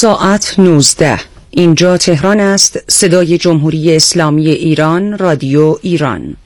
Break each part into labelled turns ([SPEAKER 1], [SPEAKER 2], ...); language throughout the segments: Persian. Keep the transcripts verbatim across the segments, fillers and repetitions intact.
[SPEAKER 1] ساعت نوزده. اینجا تهران است. صدای جمهوری اسلامی ایران، رادیو ایران.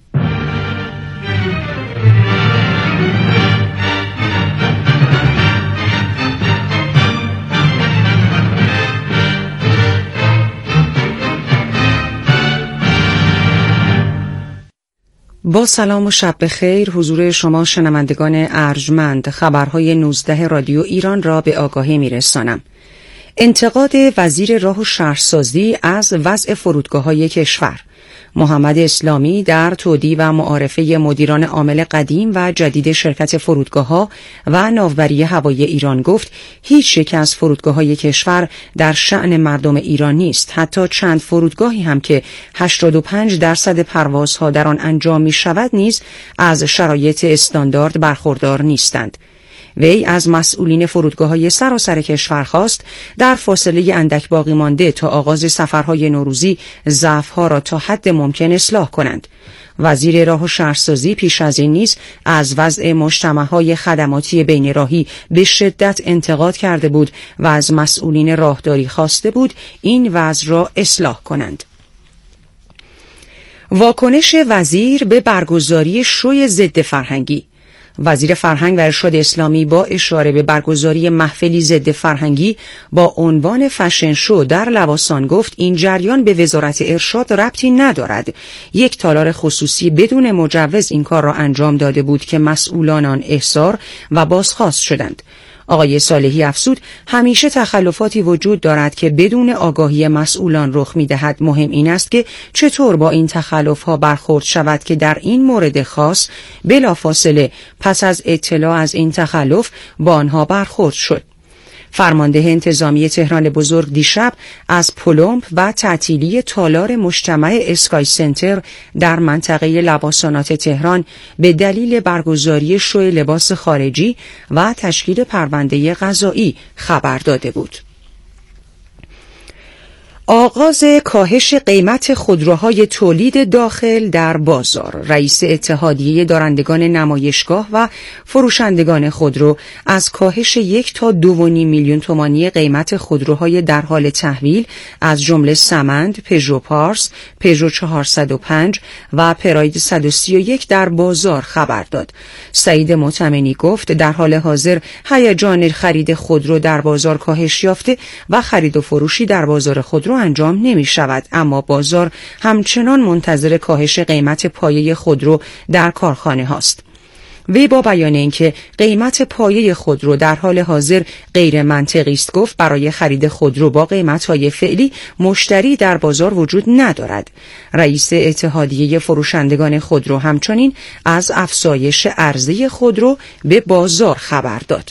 [SPEAKER 1] با سلام و شب بخیر حضور شما شنوندگان ارجمند، خبرهای نوزده رادیو ایران را به آگاهی میرسانم. انتقاد وزیر راه و شهرسازی از وضع فرودگاه‌های کشور. محمد اسلامی در تودیع و معارفه مدیران عامل قدیم و جدید شرکت فرودگاه‌ها و ناوبری هوایی ایران گفت هیچ یک از فرودگاه‌های کشور در شأن مردم ایران نیست. حتی چند فرودگاهی هم که هشتاد و پنج درصد پروازها در آن انجام می‌شود نیز از شرایط استاندارد برخوردار نیستند. وی از مسئولین فرودگاه‌های سراسر کشور خواست در فاصله اندک باقی مانده تا آغاز سفرهای نوروزی ضعف‌ها را تا حد ممکن اصلاح کنند. وزیر راه و شهرسازی پیش از این نیز از وضع مجتمع‌های خدماتی بین راهی به شدت انتقاد کرده بود و از مسئولین راهداری خواسته بود این وضع را اصلاح کنند. واکنش وزیر به برگزاری شوی ضد فرهنگی. وزیر فرهنگ و ارشاد اسلامی با اشاره به برگزاری محفلی ضد فرهنگی با عنوان فشن شو در لواسان گفت این جریان به وزارت ارشاد ربطی ندارد. یک تالار خصوصی بدون مجوز این کار را انجام داده بود که مسئولان آن احضار و بازخواست شدند. آقای صالحی افزود همیشه تخلفاتی وجود دارد که بدون آگاهی مسئولان رخ می‌دهد. مهم این است که چطور با این تخلف‌ها برخورد شود که در این مورد خاص بلافاصله پس از اطلاع از این تخلف با آنها برخورد شد. فرمانده انتظامی تهران بزرگ دیشب از پلمپ و تعطیلی تالار مجتمع اسکای سنتر در منطقه لواسانات تهران به دلیل برگزاری شو لباس خارجی و تشکیل پرونده قضایی خبر داده بود. آغاز کاهش قیمت خودروهای تولید داخل در بازار. رئیس اتحادیه دارندگان نمایشگاه و فروشندگان خودرو از کاهش یک تا دو و نیم میلیون تومانی قیمت خودروهای در حال تحویل از جمله سمند، پژو پارس، پژو چهارصد و پنج و پراید صد و سی و یک در بازار خبر داد. سعید معتمنی گفت در حال حاضر هیجان خرید خودرو در بازار کاهش یافته و خرید و فروشی در بازار خودرو انجام نمی شود، اما بازار همچنان منتظر کاهش قیمت پایه خودرو در کارخانه هاست. وی با بیان اینکه قیمت پایه خودرو در حال حاضر غیر منطقی است گفت برای خرید خودرو با قیمت‌های فعلی مشتری در بازار وجود ندارد. رئیس اتحادیه فروشندگان خودرو همچنین از افزایش عرضه خودرو به بازار خبر داد.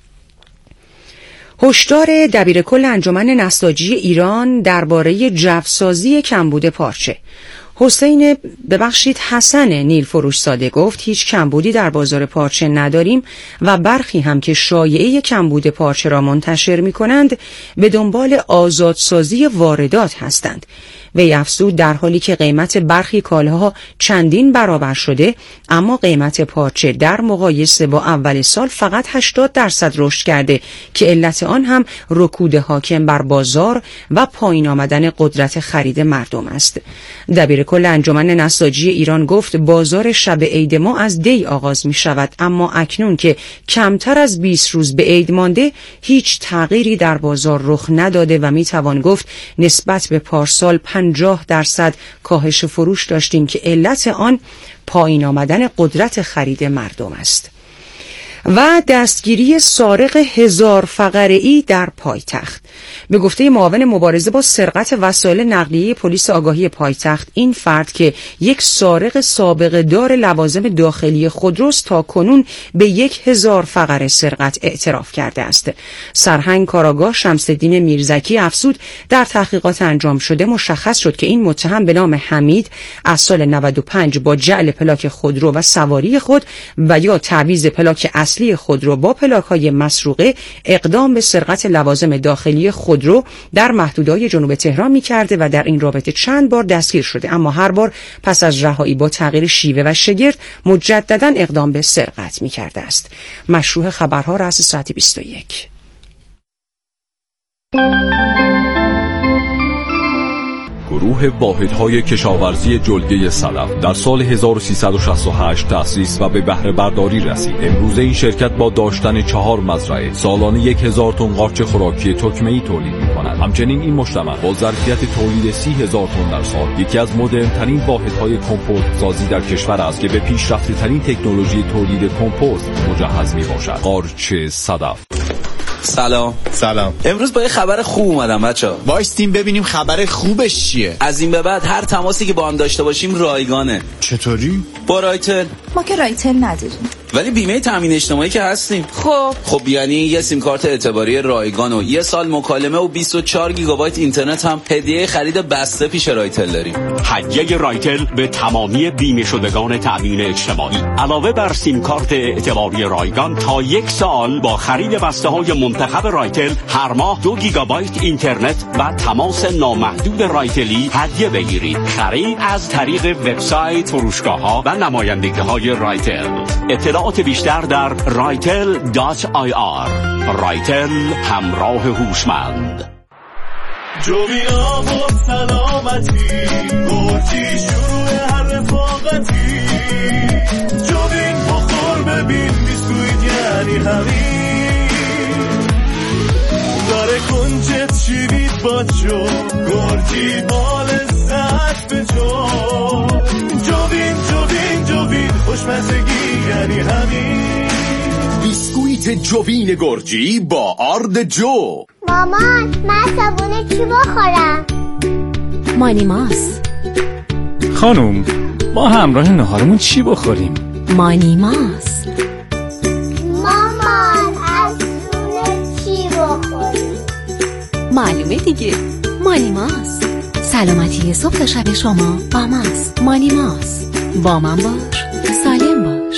[SPEAKER 1] هشدار دبیرکل انجمن نساجی ایران درباره جوسازی کمبود پارچه. حسین ببخشید حسن نیل فروش ساده گفت هیچ کمبودی در بازار پارچه نداریم و برخی هم که شایعه کمبود پارچه را منتشر می کنند به دنبال آزادسازی واردات هستند. وی افزود در حالی که قیمت برخی کالاها چندین برابر شده اما قیمت پارچه در مقایسه با اول سال فقط هشتاد درصد رشد کرده که علت آن هم رکود حاکم بر بازار و پایین آمدن قدرت خرید مردم است. دبیرکل انجمن نساجی ایران گفت بازار شب عید ما از دی آغاز می شود، اما اکنون که کمتر از بیست روز به عید مانده هیچ تغییری در بازار رخ نداده و می توان گفت نسبت به پارسال پنجاه درصد کاهش فروش داشتیم که علت آن پایین آمدن قدرت خرید مردم است. و دستگیری سارق هزار فقره‌ای در پایتخت. به گفته معاون مبارزه با سرقت وسایل نقلیه پلیس آگاهی پایتخت این فرد که یک سارق سابقه دار لوازم داخلی خودروست تا کنون به یک هزار فقره سرقت اعتراف کرده است. سرهنگ کاراگاه شمس‌الدین میرزکی افزود در تحقیقات انجام شده مشخص شد که این متهم به نام حمید از سال نود و پنج با جعل پلاک خودرو و سواری خود و یا تعویض پلاک اصلی خودرو با پلاک‌های مسروقه اقدام به سرقت لوازم داخلی خودرو در محدوده‌های جنوب تهران می‌کرده و در این رابطه چند بار دستگیر شده، اما هر بار پس از رهایی با تغییر شیوه و شگرد مجدداً اقدام به سرقت می‌کرده است. مشروع خبرها رأس ساعت بیست و یک.
[SPEAKER 2] گروه واحدهای کشاورزی جلگه صدف در سال هزار و سیصد و شصت و هشت تأسیس و به بهره برداری رسید. امروزه این شرکت با داشتن چهار مزرعه سالانه یک هزار تن قارچ خوراکی تکمه‌ای تولید می‌کند. همچنین این مجتمع با ظرفیت تولید سی هزار تن در سال یکی از مدرن‌ترین واحدهای کمپوست سازی در کشور است که به پیشرفته‌ترین تکنولوژی تولید کمپوست مجهز می‌باشد. قارچ صدف.
[SPEAKER 3] سلام.
[SPEAKER 4] سلام.
[SPEAKER 3] امروز با یه خبر خوب اومدم بچه‌ها.
[SPEAKER 4] وایستیم ببینیم خبر خوبش چیه.
[SPEAKER 3] از این به بعد هر تماسی که با هم داشته باشیم رایگانه.
[SPEAKER 4] چطوری؟
[SPEAKER 3] با رایتل.
[SPEAKER 5] ما که رایتل نداریم.
[SPEAKER 3] ولی بیمه تامین اجتماعی که هستیم.
[SPEAKER 5] خب
[SPEAKER 3] خب یعنی یه سیم کارت اعتباری رایگان و یه سال مکالمه و بیست و چهار گیگابایت اینترنت هم هدیه خرید بسته پیش رایتل داریم.
[SPEAKER 6] هدیه رایتل به تمامی بیمه شدگان تامین اجتماعی. علاوه بر سیم کارت اعتباری رایگان تا یک سال با خرید بسته های منتخب رایتل هر ماه دو گیگابایت اینترنت و تماس نامحدود رایتلی هدیه بگیرید. خرید از طریق وبسایت، فروشگاه‌ها و نمایندگی‌های رایتل. اطلاعات بیشتر در رایتل دات آی آر. رایتل، همراه هوشمند.
[SPEAKER 7] جوینا بود سلامتی، گرچی شروع هر رفاقتی. جوین بخور ببین بیسکویت یعنی همین. داره کنجت شیرید با جو، گرچی بال ساعت به جو. جوین جوین جوین خوشمزگی یعنی همین.
[SPEAKER 8] بیسکویت جوین گرجی با آرد جو.
[SPEAKER 9] مامان من صبونه چی بخورم؟
[SPEAKER 10] مانیماس.
[SPEAKER 11] خانم ما همراه نهارمون چی بخوریم؟
[SPEAKER 10] مانیماس.
[SPEAKER 9] مامان از صبونه چی بخوریم؟
[SPEAKER 10] معلومه دیگه، مانیماس. سلامتی صبح تا شب شما با ماست. مانیماس، با من باش، سالم باش.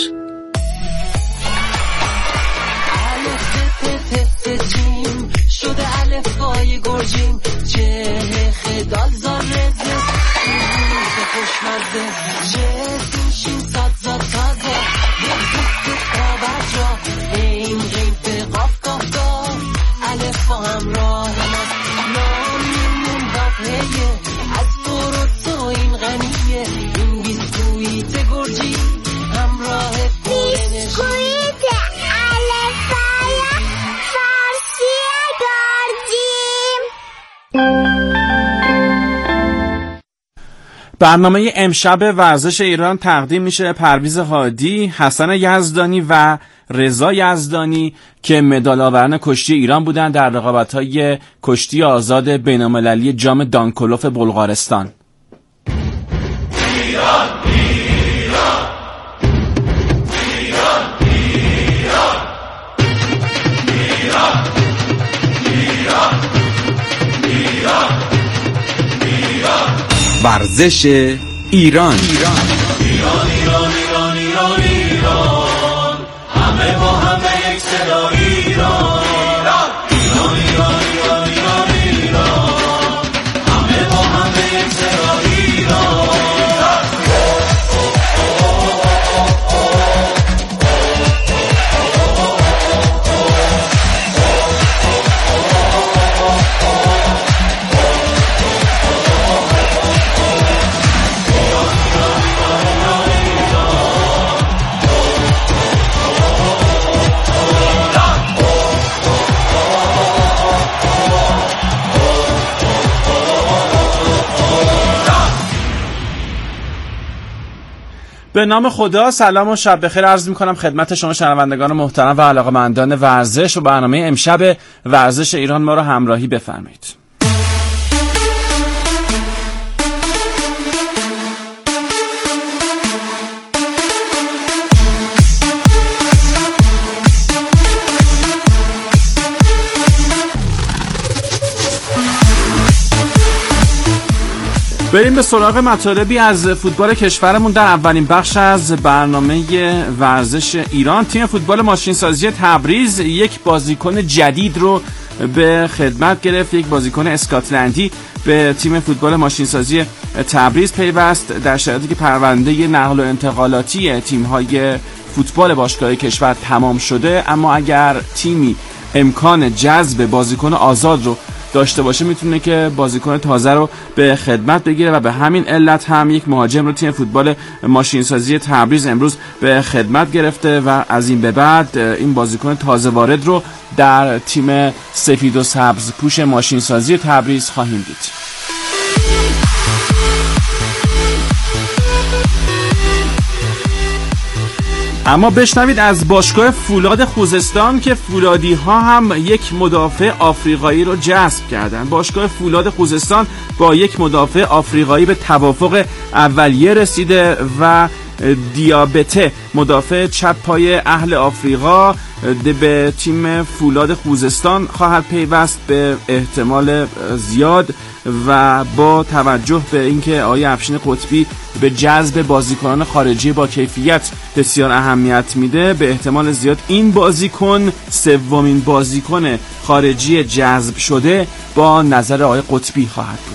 [SPEAKER 12] شده الفای گرجین چه خدال زاره زد خوشمزه چه سینشین ساد زاد تازه یه کابر جا این غیم به قاف قاف قاف الفا همراه نام میمون واقعیه از درست و این غنیه این بیسکویت گرجی همراه پولنش
[SPEAKER 13] برنامه امشب ورزش ایران تقدیم میشه پرویز هادی، حسن یزدانی و رضا یزدانی که مدال آوران کشتی ایران بودند در رقابت‌های کشتی آزاد بین‌المللی جام دانکولوف بلغارستان. ایران ایران ایران ایران ایران ایران ایران
[SPEAKER 8] ورزش ایران.
[SPEAKER 7] ایران ایران ایران ایران ایران همه با همه یک صدا ایران. ایران ایران ایران ایران ایران همه با همه یک صدا ایران.
[SPEAKER 13] به نام خدا سلام و شب بخیر عرض می‌کنم خدمت شما شنوندگان محترم و علاقه‌مندان ورزش و برنامه امشب ورزش ایران ما رو همراهی بفرمایید. بریم به سراغ مطالبی از فوتبال کشورمون. در اولین بخش از برنامه ورزش ایران تیم فوتبال ماشینسازی تبریز یک بازیکن جدید رو به خدمت گرفت. یک بازیکن اسکاتلندی به تیم فوتبال ماشینسازی تبریز پیوست در شرایطی که پرونده نقل و انتقالاتی تیم‌های فوتبال باشگاه کشور تمام شده، اما اگر تیمی امکان جذب بازیکن آزاد رو داشته باشه میتونه که بازیکن تازه رو به خدمت بگیره و به همین علت هم یک مهاجم رو تیم فوتبال ماشینسازی تبریز امروز به خدمت گرفته و از این به بعد این بازیکن تازه وارد رو در تیم سفید و سبز پوش ماشینسازی تبریز خواهیم دید. اما بشنوید از باشگاه فولاد خوزستان که فولادی ها هم یک مدافع آفریقایی رو جذب کردن. باشگاه فولاد خوزستان با یک مدافع آفریقایی به توافق اولیه رسیده و دیابته مدافع چپ پای اهل آفریقا به تیم فولاد خوزستان خواهد پیوست به احتمال زیاد و با توجه به اینکه آقای افشین قطبی به جذب بازیکنان خارجی با کیفیت بسیار اهمیت میده، به احتمال زیاد این بازیکن سومین بازیکن خارجی جذب شده با نظر آقای قطبی خواهد بود.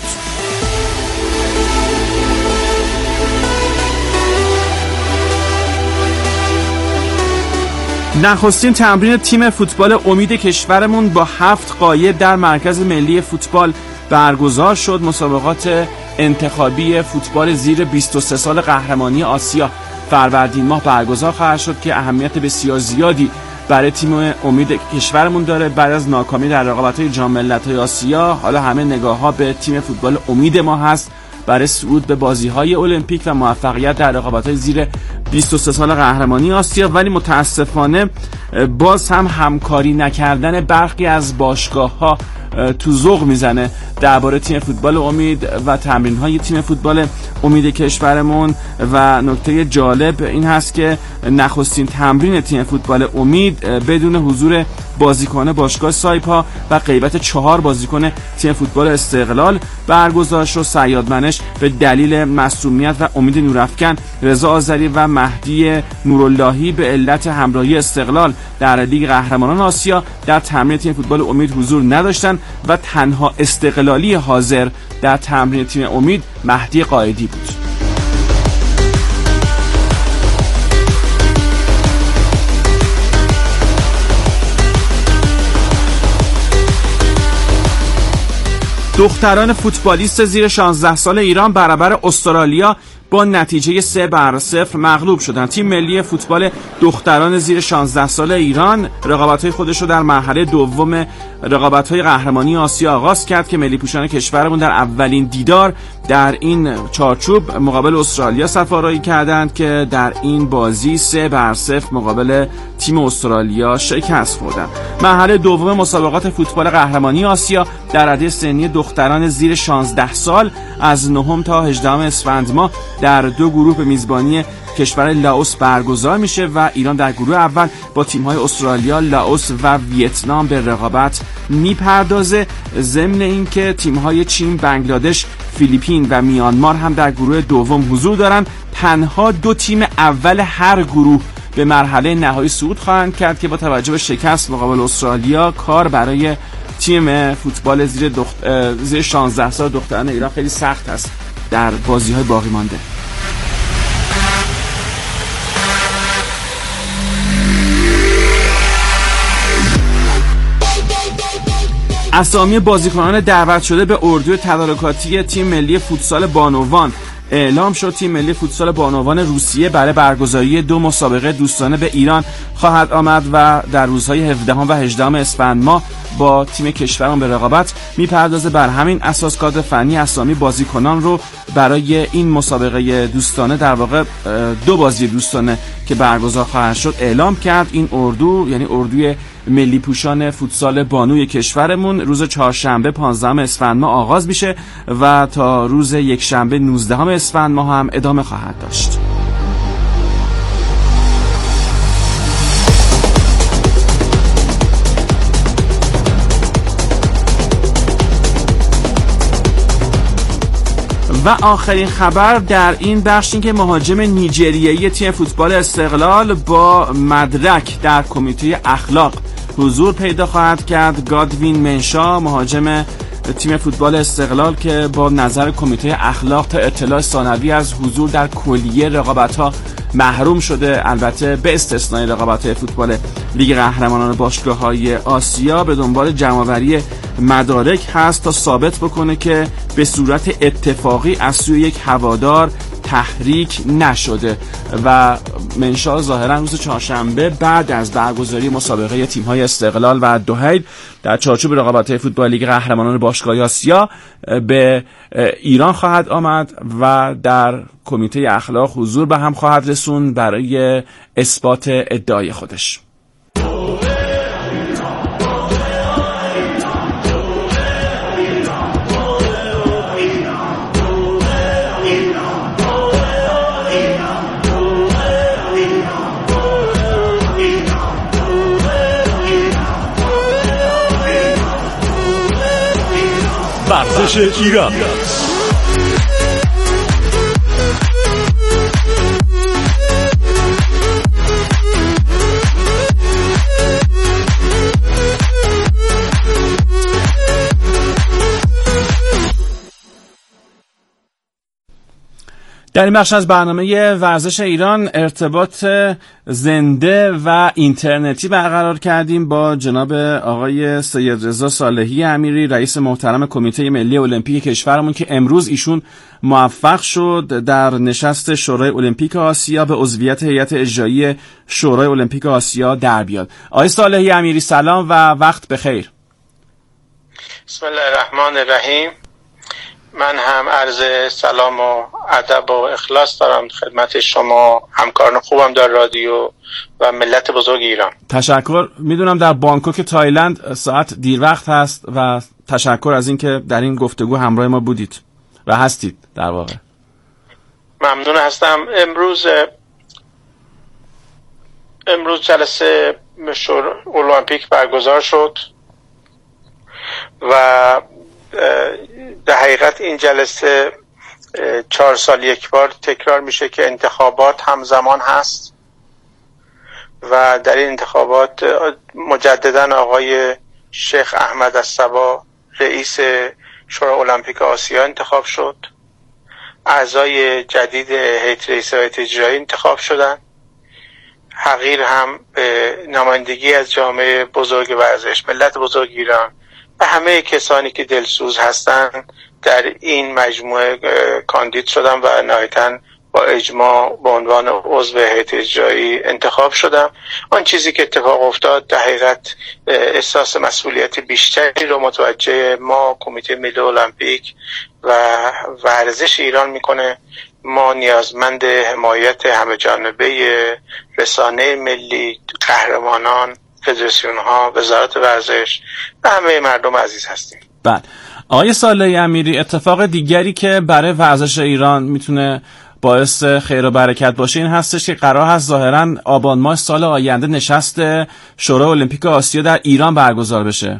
[SPEAKER 13] نخستین تمرین تیم فوتبال امید کشورمون با هفت قاید در مرکز ملی فوتبال برگزار شد. مسابقات انتخابی فوتبال زیر بیست و سه سال قهرمانی آسیا فروردین ماه برگزار خواهد شد که اهمیت بسیار زیادی برای تیم امید کشورمون داره. بعد از ناکامی در رقابت‌های جام ملت‌های آسیا، حالا همه نگاه‌ها به تیم فوتبال امید ما هست برای صعود به بازی‌های المپیک و موفقیت در رقابت‌های زیر بیست و سه سال قهرمانی آسیا. ولی متاسفانه باز هم همکاری نکردن برخی از باشگاه‌ها تو ذوق میزنه درباره تیم فوتبال امید و تمرین‌های تیم فوتبال امید کشورمون. و نکته جالب این هست که نخستین تمرین تیم فوتبال امید بدون حضور بازیکن باشگاه سایپا و غیبت چهار بازیکن تیم فوتبال استقلال برگزار شد. صیاد منش به دلیل مصونیت و امید نورافکن، رضا آذری و مهدی نوراللهی به علت همراهی استقلال در لیگ قهرمانان آسیا در تمرین تیم فوتبال امید حضور نداشتند و تنها استقلالی حاضر در تمرین تیم امید مهدی قائدی بود. دختران فوتبالیست زیر شانزده سال ایران برابر استرالیا با نتیجه سه بر صفر مغلوب شدند. تیم ملی فوتبال دختران زیر شانزده سال ایران رقابت‌های خودش رو در مرحله دوم رقابت‌های قهرمانی آسیا آغاز کرد که ملی پوشان کشورمون در اولین دیدار در این چارچوب مقابل استرالیا صف‌آرایی کردند که در این بازی سه بر صفر مقابل تیم استرالیا شکست خوردند. مرحله دوم مسابقات فوتبال قهرمانی آسیا در رده سنی دختران زیر شانزده سال از نهم تا هجدهم اسفند ماه در دو گروه به میزبانی کشور لاوس برگزار میشه و ایران در گروه اول با تیم‌های استرالیا، لاوس و ویتنام به رقابت میپردازه. ضمن اینکه تیم‌های چین، بنگلادش، فیلیپین و میانمار هم در گروه دوم حضور دارن. تنها دو تیم اول هر گروه به مرحله نهایی صعود خواهند کرد که با توجه به شکست مقابل استرالیا کار برای تیم فوتبال زیر دخت... زیر شانزده سال دختران ایران خیلی سخت است در بازی‌های باقی مانده. اسامی بازیکنان دعوت شده به اردوی تدارکاتی تیم ملی فوتسال بانوان اعلام شد. تیم ملی فوتسال بانوان روسیه برای برگزاری دو مسابقه دوستانه به ایران خواهد آمد و در روزهای هفدهم و هجدهم اسفند ماه با تیم کشورمان به رقابت میپردازه. بر همین اساس کادر فنی اسامی بازیکنان رو برای این مسابقه دوستانه، در واقع دو بازی دوستانه که برگزار خواهد شد، اعلام کرد. این اردو یعنی اردوی ملی پوشان فوتسال بانوی کشورمون روز چهارشنبه پانزدهم اسفند ماه آغاز میشه و تا روز یکشنبه نوزدهم اسفند ماه هم ادامه خواهد داشت. و آخرین خبر در این بخش این که مهاجم نیجریه‌ای تیم فوتبال استقلال با مدرک در کمیته اخلاق حضور پیدا خواهد کرد. گادوین منشا، مهاجم تیم فوتبال استقلال که با نظر کمیته اخلاق تا اطلاع ثانوی از حضور در کلیه رقابت‌ها محروم شده. البته به استثنای رقابت‌های فوتبال لیگ قهرمانان باشگاه‌های آسیا به دنبال جمع‌آوری مدارک هست تا ثابت بکنه که به صورت اتفاقی از سوی یک هوادار تحریک نشده و منشا ظاهرا روز چهارشنبه بعد از برگزاری مسابقه تیم‌های استقلال و دحیل در چارچوب رقابت‌های فوتبال لیگ قهرمانان باشگاه‌های آسیا به ایران خواهد آمد و در کمیته اخلاق حضور به هم خواهد رسون برای اثبات ادعای خودش.
[SPEAKER 7] ورزش ایران.
[SPEAKER 13] در این بخش از برنامه ورزش ایران ارتباط زنده و اینترنتی برقرار کردیم با جناب آقای سید رضا صالحی امیری، رئیس محترم کمیته ملی المپیک کشورمون که امروز ایشون موفق شد در نشست شورای المپیک آسیا به عضویت هیئت اجرایی شورای المپیک آسیا در بیاد. آقای صالحی امیری سلام و وقت بخیر.
[SPEAKER 5] بسم الله الرحمن الرحیم. من هم عرض سلام و ادب و اخلاص دارم خدمت شما همکاران خوبم در رادیو و ملت بزرگ ایران.
[SPEAKER 13] تشکر. میدونم در بانکوک تایلند ساعت دیر وقت هست و تشکر از اینکه در این گفتگو همراه ما بودید و هستید. در واقع
[SPEAKER 5] ممنون هستم. امروز امروز جلسه شورای المپیک برگزار شد و در حقیقت این جلسه چهار سال یک بار تکرار میشه که انتخابات همزمان هست و در این انتخابات مجددا آقای شیخ احمد الصباح رئیس شورای المپیک آسیا انتخاب شد. اعضای جدید هیئت رئیسه و هیئت اجرایی انتخاب شدن. حقیر هم به نمایندگی از جامعه بزرگ ورزش، ملت بزرگ ایران و همه کسانی که دلسوز هستند در این مجموعه کاندید شدم و نهایتاً با اجماع به عنوان عضو هیئت اجرایی انتخاب شدم. آن چیزی که اتفاق افتاد در حقیقت احساس مسئولیت بیشتری رو متوجه ما کمیته ملی المپیک و ورزش ایران میکنه. ما نیازمند حمایت همه جانبه رسانه ملی، قهرمانان، فدراسیون ها، وزارت ورزش و همه مردم عزیز هستیم.
[SPEAKER 13] بله. آقای صالحی امیری، اتفاق دیگری که برای ورزش ایران میتونه باعث خیر و برکت باشه این هستش که قرار هست ظاهراً آبان ماه سال آینده نشست شورای المپیک آسیا در ایران برگزار بشه.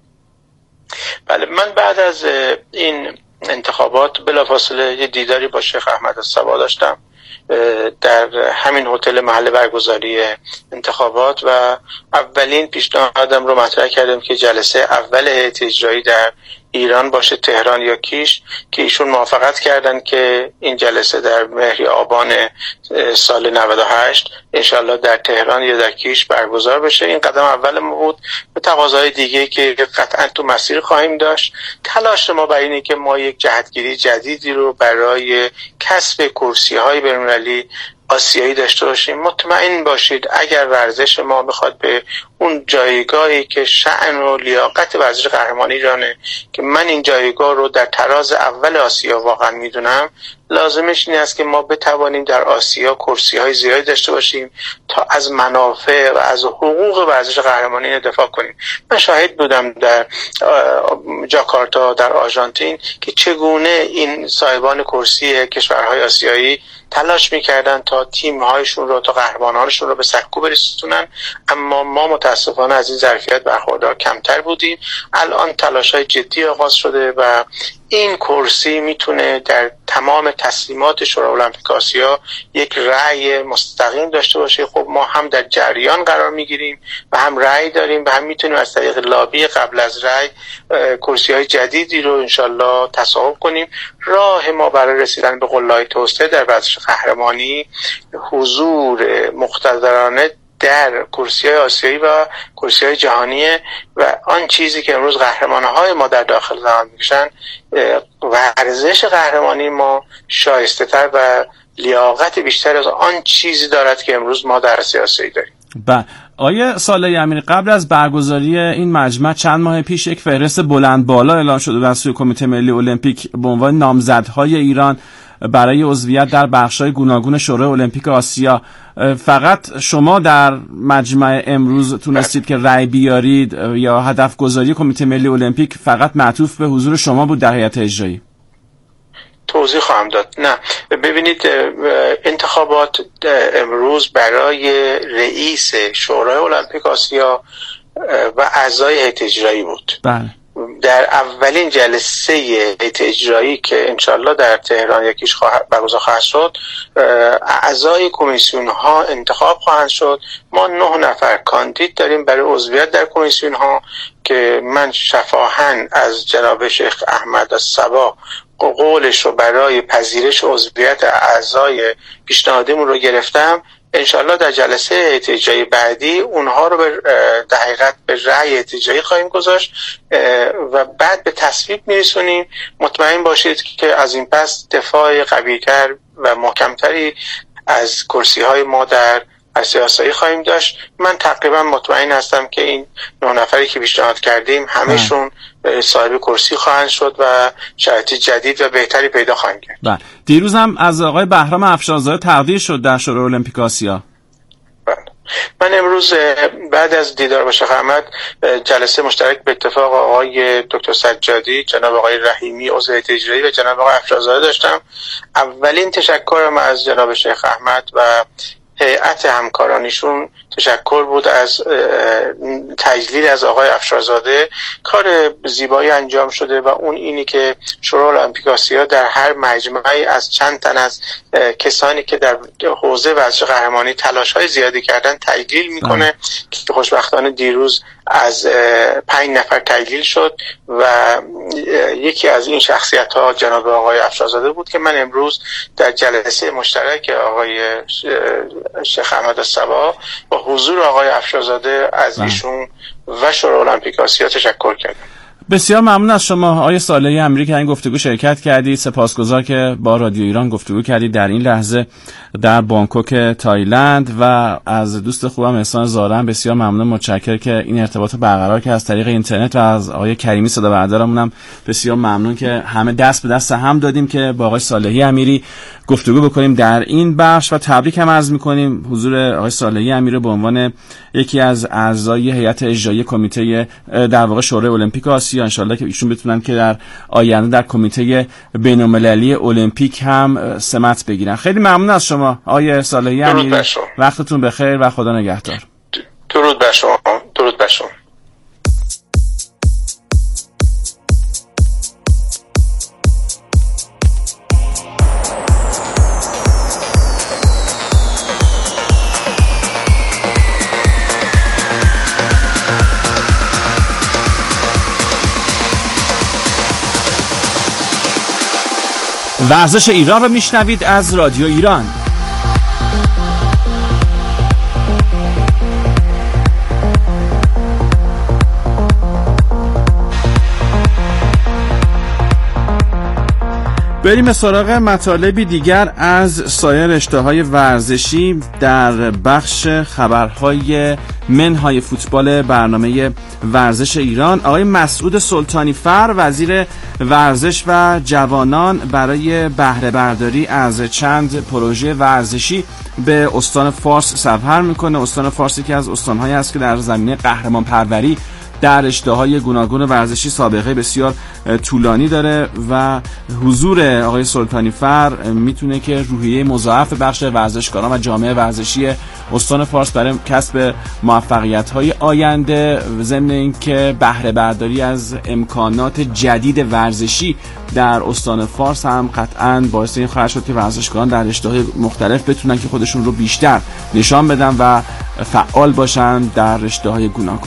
[SPEAKER 5] بله، من بعد از این انتخابات بلافاصله یه دیداری با شیخ احمد الصباح داشتم در همین هتل محل برگزاری انتخابات و اولین پیشنهادم رو مطرح کردم که جلسه اول هیئت اجرایی در ایران باشه، تهران یا کیش، که ایشون موافقت کردن که این جلسه در مهر آبان سال نود و هشت انشالله در تهران یا در کیش برگزار بشه. این قدم اول ما بود. به تقاضای دیگه که قطعا تو مسیر خواهیم داشت. تلاش ما برای اینه که ما یک جهتگیری جدیدی رو برای کسب کرسی‌های بین‌المللی آسیایی داشته باشیم. مطمئن باشید اگر ورزش ما بخواد به اون جایگاهی که شأن و لیاقت ورزش قهرمانی ایرانه که من این جایگاه رو در تراز اول آسیا واقعا میدونم، لازمش این است که ما بتوانیم در آسیا کرسی‌های زیادی داشته باشیم تا از منافع و از حقوق ورزش قهرمانی دفاع کنیم. من شاهد بودم در جاکارتا در آرژانتین که چگونه این صاحبان کرسی کشورهای آسیایی تلاش میکردن تا تیم‌هایشون رو، تا قهرمانانشون رو به سکو برسونن، اما ما متاسفانه از این ظرفیت برخوردار کمتر بودیم. الان تلاش‌های جدی آغاز شده و این کرسی میتونه در تمام تصمیمات شورای المپیک آسیا یک رأی مستقیم داشته باشه. خب ما هم در جریان قرار میگیریم و هم رأی داریم و هم میتونیم از طریق لابی قبل از رأی کرسی‌های جدیدی رو انشالله تصاحب کنیم. راه ما برای رسیدن به قله‌های توسعه در ورزش قهرمانی حضور مقتدرانه در کرسی‌های آسیایی و کرسی‌های جهانیه و آن چیزی که امروز قهرمان‌های ما در داخل زمان میکشن، ورزش قهرمانی ما شایسته‌تر و لیاقت بیشتر از آن چیزی دارد که امروز ما در آسیایی آسیایی داریم.
[SPEAKER 13] با آیه صالحی امیری، قبل از برگزاری این مجمع چند ماه پیش یک فهرست بلند بالا اعلام شده از سوی کمیته ملی المپیک به عنوان نامزدهای ایران برای عضویت در بخش‌های گوناگون شورای المپیک آسیا. فقط شما در مجمع امروز تونستید که رأی بیارید یا هدف گذاری کمیته ملی المپیک فقط معطوف به حضور شما بود در هیئت اجرایی؟
[SPEAKER 5] توضیح خواهم داد. نه، ببینید، انتخابات امروز برای رئیس شورای المپیک آسیا و اعضای هیئت اجرایی بود.
[SPEAKER 13] بله.
[SPEAKER 5] در اولین جلسه هیئت اجرایی که انشالله در تهران یکیش برگزار خواهد شد، اعضای کمیسیون ها انتخاب خواهند شد. ما نه نفر کاندید داریم برای عضویت در کمیسیون ها که من شفاهن از جناب شیخ احمد الصبا قولش رو برای پذیرش عضویت اعضای پیشنهادیمون رو گرفتم. انشالله در جلسه هیئت اجرایی بعدی اونها رو به در حقیقت به رأی هیئت اجرایی خواهیم گذاشت و بعد به تصویب میرسونیم. مطمئن باشید که از این پس دفاع قوی‌تر و محکمتری از کرسی های ما در آسیایی آسیایی خواهیم داشت. من تقریبا مطمئن هستم که این نه نفری که پیشنهاد کردیم همشون صاحب کرسی خواهند شد و شرایط جدید و بهتری پیدا خواهند کرد.
[SPEAKER 13] بله. دیروز هم از آقای بهرام افشارزاده تقدیر شد در شورای المپیک آسیا.
[SPEAKER 5] بله. من امروز بعد از دیدار با شیخ احمد جلسه مشترک به اتفاق آقای دکتر سجادی، جناب آقای رحیمی عضو هیئت اجرایی و جناب آقای افشارزاده داشتم. اولین تشکرم از جناب شیخ احمد و هیئت همکارانیشون تشکر بود از تجلیل از آقای افشارزاده. کار زیبایی انجام شده و اون اینی که شورای المپیک آسیا در هر مجمعی از چند تن از کسانی که در حوزه ورزش قهرمانی تلاش‌های زیادی کردن تجلیل میکنه که خوشبختانه دیروز از پنج نفر تجلیل شد و یکی از این شخصیت‌ها جناب آقای افشارزاده بود که من امروز در جلسه مشترک آقای شیخ احمد الصبا با حضور آقای افشارزاده از ایشون و شورای المپیک آسیا تشکر کردم.
[SPEAKER 13] بسیار ممنون از شما آقای صالحی امیری که این گفتگو شرکت کردید. سپاسگزار که با رادیو ایران گفتگو کردید در این لحظه در بانکوک تایلند و از دوست خوبم احسان زارم بسیار ممنون، متشکرم که این ارتباط برقرار که از طریق اینترنت و از آقای کریمی صدا بردارمونم بسیار ممنون که همه دست به دست هم دادیم که با آقای صالحی امیری گفتگو بکنیم در این بخش و تبریک هم عرض می‌کنیم حضور آقای صالحی امیری به عنوان یکی از اعضای هیئت اجرایی کمیته در واقع شورای المپیک آسیا. ان شاءالله که ایشون بتونن که در آینده در کمیته بین‌المللی المپیک هم سمت بگیرن. خیلی ممنون از شما آقای صالحی امیری. وقتتون بخیر و خدا نگهدار.
[SPEAKER 5] درود بر شما. درود بر شما.
[SPEAKER 13] ورزش ایران رو میشنوید از رادیو ایران. بریم به سراغ مطالبی دیگر از سایر رشته‌های ورزشی در بخش خبرهای منهای فوتبال برنامه ورزش ایران. آقای مسعود سلطانی فر وزیر ورزش و جوانان برای بهره برداری از چند پروژه ورزشی به استان فارس سفر میکنه. استان فارس یکی از استان‌هایی است که در زمینه قهرمان پروری در رشته‌های گوناگون ورزشی سابقه بسیار طولانی داره و حضور آقای سلطانی فر میتونه که روحیه مضاعف بخش ورزشکاران و جامعه ورزشی استان فارس برای کسب موفقیت‌های آینده، ضمن اینکه بهره برداری از امکانات جدید ورزشی در استان فارس هم قطعاً باعث این خواهد شد که ورزشکاران در رشته‌های مختلف بتونن که خودشون رو بیشتر نشان بدن و فعال باشن در رشته‌های گوناگون.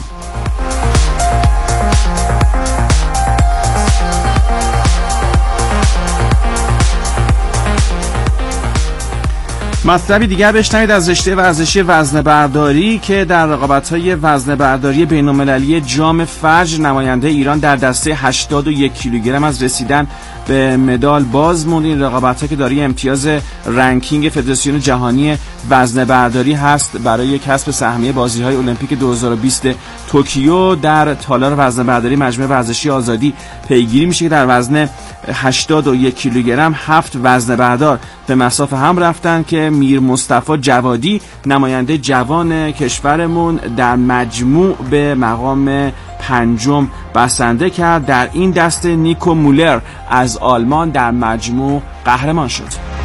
[SPEAKER 13] مطلبی دیگر بشنوید از رشته ورزشی وزنه برداری که در رقابت‌های وزنه برداری بین‌المللی جام فجر نماینده ایران در دسته هشتاد و یک کیلوگرم از رسیدن به مدال باز موند. این رقابت‌ها که دارای امتیاز رنکینگ فدراسیون جهانی وزنه برداری هست برای کسب سهمیه بازی‌های المپیک دو هزار و بیست توکیو در تالار وزنه برداری مجمع ورزشی آزادی پیگیری میشه که در وزن هشتاد و یک کیلوگرم هفت وزنه بردار به مصاف هم رفتن که میر مصطفی جوادی نماینده جوان کشورمون در مجموع به مقام پنجم بسنده کرد. در این دسته نیکو مولر از آلمان در مجموع قهرمان شد.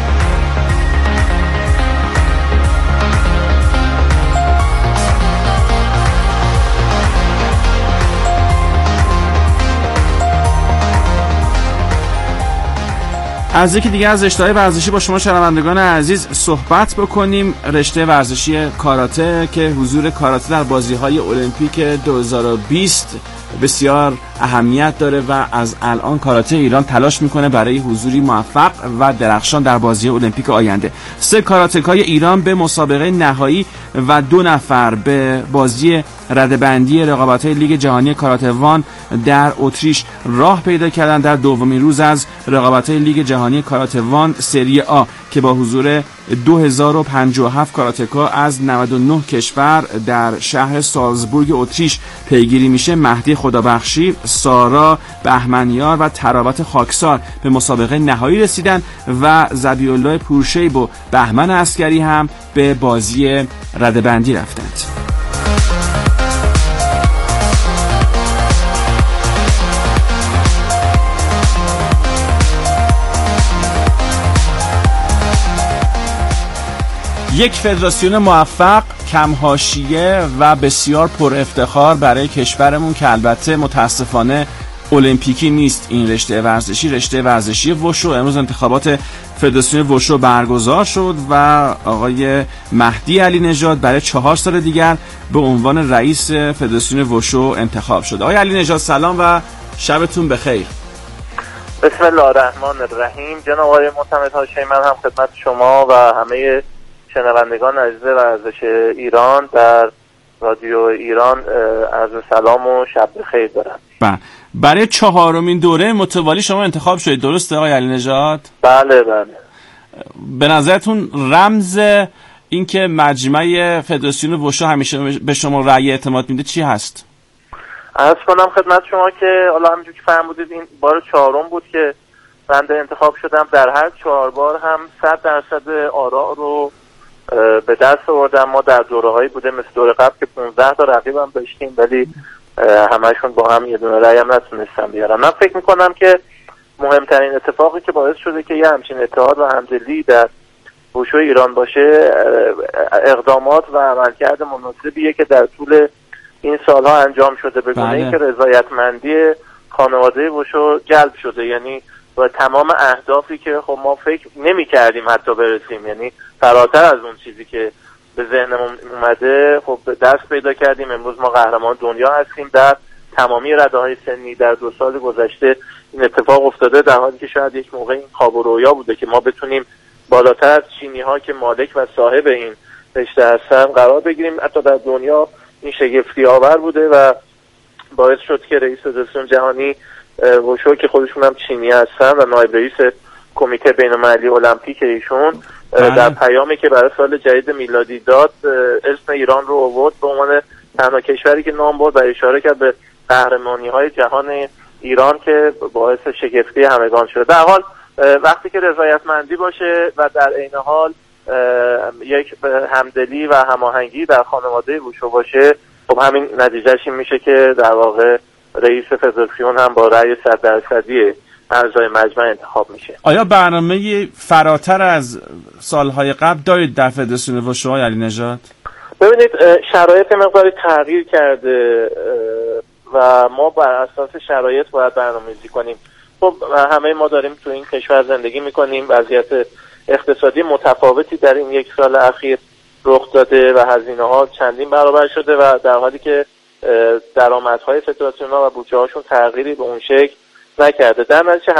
[SPEAKER 13] از یکی دیگه از رشته‌های ورزشی با شما شنوندگان عزیز صحبت بکنیم. رشته ورزشی کاراته که حضور کاراته در بازی‌های المپیک دو هزار و بیست بسیار اهمیت داره و از الان کاراته ایران تلاش میکنه برای حضوری موفق و درخشان در بازی المپیک آینده. سه کاراتکای ایران به مسابقه نهایی و دو نفر به بازی رده‌بندی رقابت‌های لیگ جهانی کاراته وان در اتریش راه پیدا کردن در دومین روز از رقابت‌های لیگ جهانی کاراته وان سری آ که با حضور دو هزار و پنجاه و هفت کاراتکا از نود و نه کشور در شهر سالزبورگ اتریش پیگیری میشه. مهدی خدابخشی، سارا بهمنیار و تراوت خاکسار به مسابقه نهایی رسیدن و ذبیح‌الله پورشیب و بهمن عسکری هم به بازی رده‌بندی رفتند. یک فدراسیون موفق، کم حاشیه و بسیار پر افتخار برای کشورمون که البته متاسفانه المپیکی نیست. این رشته ورزشی رشته ورزشی وشو. امروز انتخابات فدراسیون وشو برگزار شد و آقای مهدی علی نژاد برای چهار سال دیگر به عنوان رئیس فدراسیون وشو انتخاب شد. آقای علی نژاد سلام و شبتون بخیر.
[SPEAKER 14] بسم الله الرحمن الرحیم. جناب آقای معتمد هاشمی، من هم خدمت شما و همه شنوندگان عزیز ورزش ایران در رادیو ایران عرض سلام و شب بخیر دارم.
[SPEAKER 13] بله، برای چهارمین دوره متوالی شما انتخاب شدید، درسته آقای علی نژاد؟
[SPEAKER 14] بله بله.
[SPEAKER 13] به نظرتون رمز این که مجمع فدراسیون وشو همیشه به شما رأی اعتماد میده چی هست؟
[SPEAKER 14] عرض کنم خدمت شما که حالا همونجوری که فرمودید این بار چهارم بود که بنده انتخاب شدم. در هر چهار بار هم صد درصد آراء رو به دست آوردم. ما در دوره‌هایی بوده مثل دوره قبل که پانزده تا رقیب هم داشتیم ولی همشون با هم یه دونه رأی هم نتونستم بیارم. من فکر میکنم که مهمترین اتفاقی که باعث شده که یه همچین اتحاد و همدلی در وشو ایران باشه اقدامات و عملکرد مناسبیه که در طول این سالها انجام شده به گونه‌ای که رضایتمندی خانواده وشو جلب شده. یعنی و تمام اهدافی که خب ما فکر نمی کردیم حتی برسیم، یعنی فراتر از اون چیزی که به ذهنمون اومده خب دست پیدا کردیم. امروز ما قهرمان دنیا هستیم در تمامی رده‌های سنی. در دو سال گذشته این اتفاق افتاده در حالی که شاید یک موقع این خواب و رویا بوده که ما بتونیم بالاتر از چینی‌ها که مالک و صاحب این رشته هستن قرار بگیریم. حتی در دنیا این شگفتی آور بوده و باعث شد که رئیس فدراسیون جهانی وشو که خودشون هم چینی هستن و نایب رئیس کمیته بین‌المللی المپیک ایشون در پیامی که برای سال جدید میلادی داد اسم ایران رو آورد به عنوان تنها کشوری که نام برد و اشاره کرد به قهرمانی‌های جهان ایران که باعث شگفتی همگان شده. در حال وقتی که رضایتمندی باشه و در عین حال یک همدلی و هماهنگی در خانواده وشو باشه خب همین نتیجهش این میشه که در واقع رئیس فدراسیون هم با رأی صد درصدی اعضای مجمع انتخاب میشه.
[SPEAKER 13] آیا برنامه فراتر از سالهای قبل دارید در فدراسیون وشو های علی نژاد؟
[SPEAKER 14] ببینید شرایط مقداری تغییر کرده و ما بر اساس شرایط باید برنامه‌ریزی کنیم. خب همه ما داریم تو این کشور زندگی میکنیم، وضعیت اقتصادی متفاوتی در این یک سال اخیر رخ داده و هزینه ها چندین برابر شده و در حالی که درآمدهای فدراسیون ها و بودجه هاشون تغییری به اون شکل نکرده. در نتیجه